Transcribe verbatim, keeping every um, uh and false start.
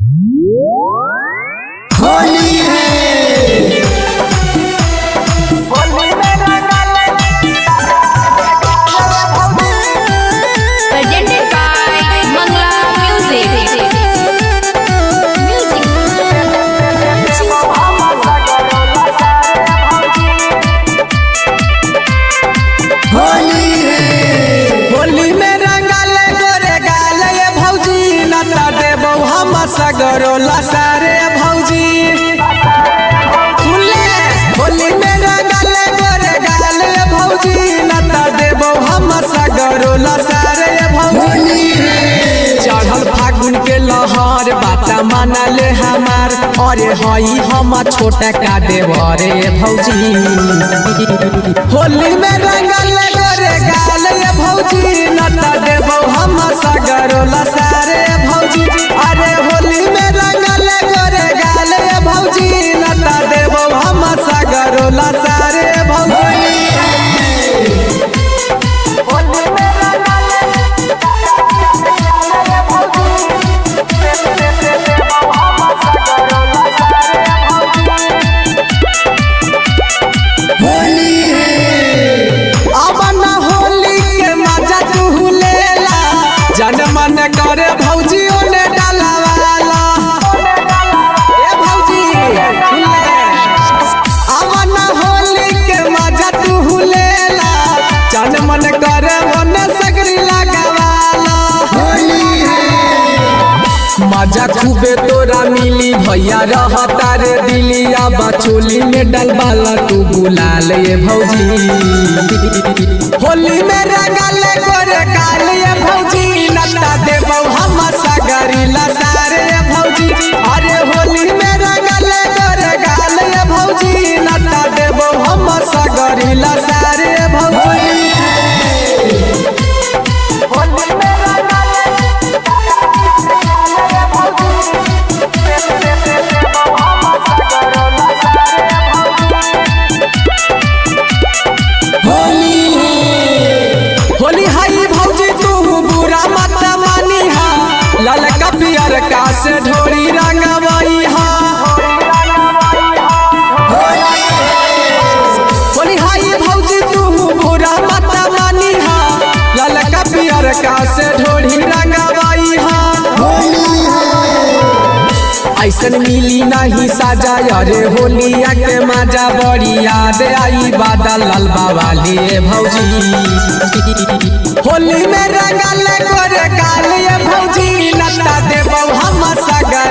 होली है presented by Mangla Music. Holi है होली में रंगल गोरे गाल ये भौजी नता देबो हम सगरो लसारे भौजी सुनले होली में रंगल गोरे गाल ये भौजी नता देबो हम सगरो लसारे भौजी चढ़ल फागुन के लहर बाता मानले हमार अरे हई हम छोटा का देवरे भौजी होली में रंगल गोरे गाल ये भौजी नता देबो हम सगरो लसारे भौजी अरे होली में रंगल गोरे गाल ये भौजी नता देबो हम सगरो लसारे भौजी होली है अब न होली के मजा तू लेला जन मन करे भौजी ओने डालवाला ए भौजी ले अब न होली के मजा तू लेला जन मन करे ओने सगरी लगावाला होली है मजा खूबे तोरा मिली भैया रहता रे दिलिया बचोली में डलवाला तू बुला ले भौजी होली में रंगल गोरे काल ये भौजी नता देबो हम सगरी लसारे भौजी अरे होली में रंगल गोरे काल ये भौजी नता देबो हम सगरी लसारे भौजी होली है होली हाई भौजी तू बुरा मत मानी हा ललका पियर का से ढोरी रंगवाई हा होली हाई भौजी तू बुरा मत मानी हा ललका पियर का से ढोरी रंगवाई हा होली है ऐसन मिली नहीं साजा अरे होलिया के मजा बड़ी याद आई बादल लाल बाबा लिए भौजी होली में रंगल गोरे काल ये भौजी नता देबो हम सगर